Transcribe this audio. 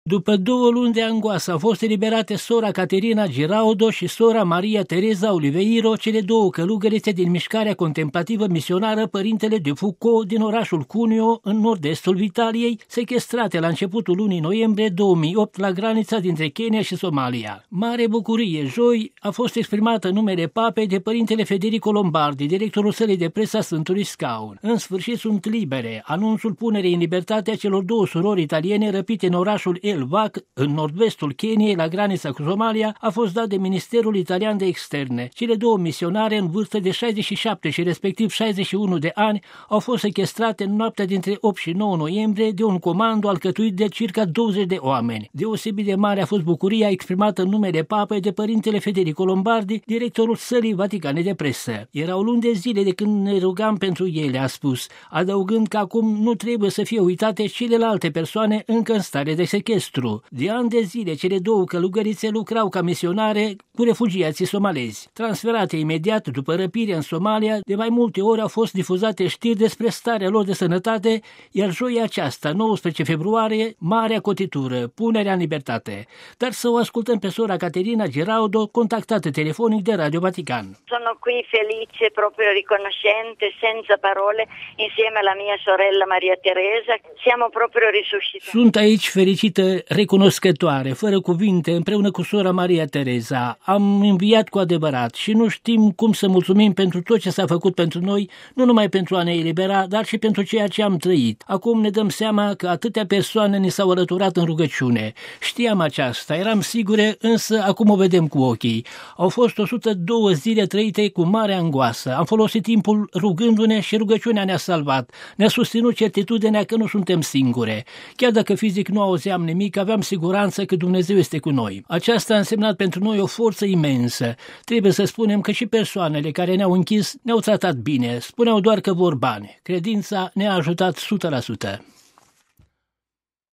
După 2 luni de angoasă au fost eliberate sora Caterina Giraudo și sora Maria Teresa Oliveiro, cele 2 călugărițe din mișcarea contemplativă misionară Părintele de Foucault din orașul Cuneo, în nord-estul Italiei, sechestrate la începutul lunii noiembrie 2008 la granița dintre Kenya și Somalia. Mare bucurie, joi, a fost exprimată în numele Papei de Părintele Federico Lombardi, directorul sălii de presă a Sfântului Scaun. În sfârșit sunt libere. Anunțul punerii în libertate a celor 2 surori italiene răpite în orașul El Wak, în nord-vestul Keniei, la granița cu Somalia, a fost dat de Ministerul Italian de Externe. Cele 2 misionare, în vârstă de 67 și respectiv 61 de ani, au fost sechestrate în noaptea dintre 8 și 9 noiembrie de un comando alcătuit de circa 20 de oameni. Deosebit de mare a fost bucuria exprimată în numele Papei de Părintele Federico Lombardi, directorul sălii Vaticane de presă. Erau luni de zile de când ne rugam pentru ele, a spus, adăugând că acum nu trebuie să fie uitate celelalte persoane încă în stare de sechestru. De ani de zile, cele 2 călugărițe lucrau ca misionare cu refugiații somalezi. Transferate imediat după răpirea în Somalia, de mai multe ori au fost difuzate știri despre starea lor de sănătate, iar joia aceasta, 19 februarie, marea cotitură, punerea în libertate. Dar să o ascultăm pe sora Caterina Giraudo, contactată telefonic de Radio Vatican. Sono qui felice, proprio riconoscente, senza parole, insieme alla mia sorella Maria Teresa. Siamo proprio risuscitati. Sunt aici fericită, recunoscătoare, fără cuvinte, împreună cu sora Maria Teresa. Am înviat cu adevărat și nu știm cum să mulțumim pentru tot ce s-a făcut pentru noi, nu numai pentru a ne elibera, dar și pentru ceea ce am trăit. Acum ne dăm seama că atâtea persoane ne s-au alăturat în rugăciune. Știam aceasta, eram sigure, însă acum o vedem cu ochii. Au fost 102 zile trăite cu mare angoasă. Am folosit timpul rugându-ne și rugăciunea ne-a salvat. Ne-a susținut certitudinea că nu suntem singure. Chiar dacă fizic nu auzeam nimic, aveam siguranță că Dumnezeu este cu noi. Aceasta a însemnat pentru noi o forță imensă. Trebuie să spunem că și persoanele care ne-au închis ne-au tratat bine, spuneau doar că vor bani. Credința ne-a ajutat 100%.